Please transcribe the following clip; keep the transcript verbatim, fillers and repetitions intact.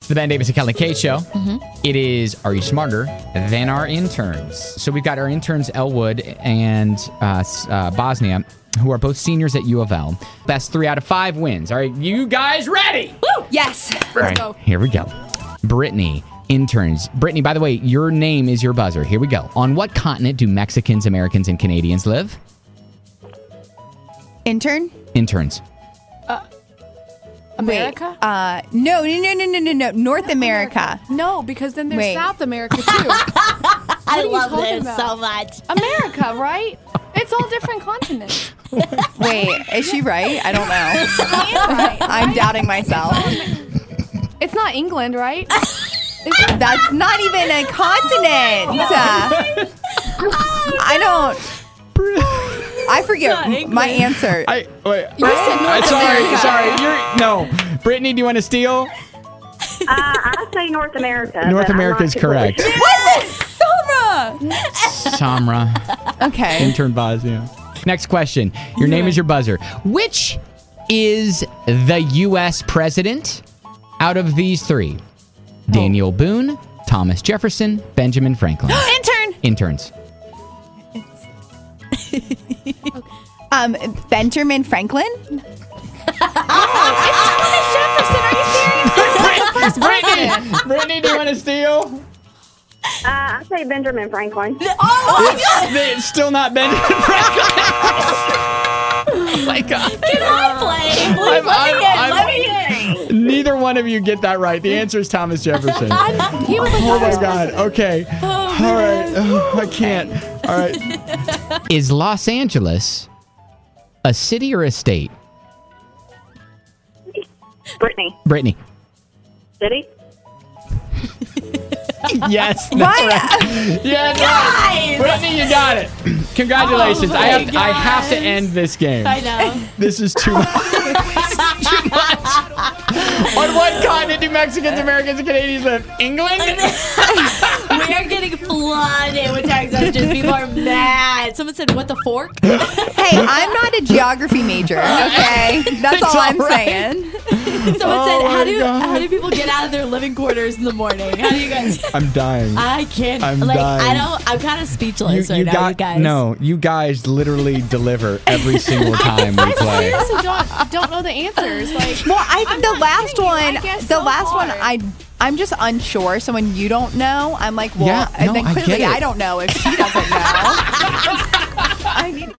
the Ben Davis and Kelly Kate Show. Mm-hmm. It is Are You Smarter Than Our Interns? So we've got our interns, Elwood and uh, uh, Bosnia, who are both seniors at U of L. Best three out of five wins. All right, you guys ready? Woo! Yes. Let's All right, go. here we go. Brittany, interns. Brittany, by the way, your name is your buzzer. Here we go. On what continent do Mexicans, Americans, and Canadians live? Intern? Interns. America? Wait, uh, no, no, no, no, no, no, no. North America. No, because then there's Wait. South America too. I are you love talking this about? so much. America, right? It's all different continents. Wait, is she right? I don't know. I am right. I'm doubting myself. It's not England, right? That's not even a continent. I don't. I forget my answer. I wait. You said North I'm sorry, America. sorry. You're no. Brittany, do you want to steal? Uh, I say North America. North but I'm America not is completely correct. sure. What? Summer. Samra. Okay. Intern Bosnia. Next question. Your name is your buzzer. Which is the U S president out of these three? Daniel Boone, Thomas Jefferson, Benjamin Franklin. Intern. Interns. Um, Benjamin Franklin. Brittany, Brittany, do you want to steal? Uh, I say Benjamin Franklin. It's, it's still not Benjamin Franklin. Oh my God. Can I play? Please I'm- let I'm- me in. I'm- Let me in. Neither one of you get that right. The answer is Thomas Jefferson. He was like, Oh my God. Okay. All right. Oh, I can't. All right. Is Los Angeles a city or a state? Brittany. Brittany. City? Yes, that's right. Yeah, Guys! Brittany, you got it. Congratulations. Oh I have my I have to gosh. end this game. I know. This is too much. This is too much. On what continent do Mexicans, Americans, and Canadians live? England? We are getting flooded with text messages. People are mad. Someone said, "What the fork?" Hey, I'm not a geography major. Okay, that's It's all I'm all right. saying. Someone Oh said, my "How do God. how do people get out of their living quarters in the morning? How do you guys?" I'm dying. I can't. I'm like I dying. don't. I'm kind of speechless You, right you now, got you guys. no. You guys literally deliver every single time we I play. seriously don't, don't know the answers. Like, Well, I I'm the not last kidding you. one, I guess the so last one, hard. I I'm just unsure. So when you don't know, I'm like, well, Yeah, and no, then I get clearly it. I don't know if she doesn't know. I mean.